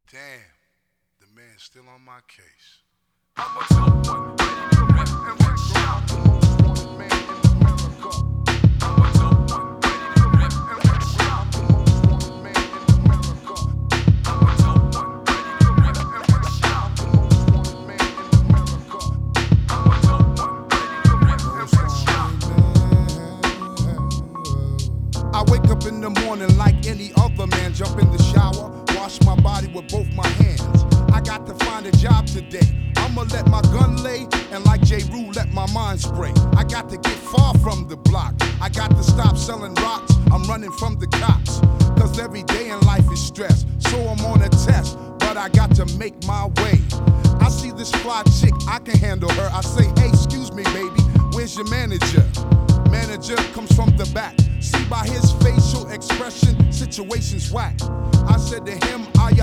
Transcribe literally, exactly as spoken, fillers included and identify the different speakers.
Speaker 1: Damn, the man's still on my case.
Speaker 2: I'm a top one, ready to rip and rip shout. The most wanted man in America. I'm a top one, ready to rip and rip shout. The most wanted man in America. I'm a top one, ready to rip and rip shout. The most wanted man in America. I'm a top one, ready to rip and rip shout.
Speaker 3: I wake up in the morning like any other man, jump in the shower, wash my body with both my hands. I got to find a job today. I'ma let my gun lay, and like J. Rule, let my mind spray. I got to get far from the block. I got to stop selling rocks. I'm running from the cops. Cause every day in life is stress. So I'm on a test, but I got to make my way. I see this fly chick, I can handle her. I say, hey, excuse me, baby, where's your manager? Manager comes from the back. See by his facial expression, situation's whack. I said to him, I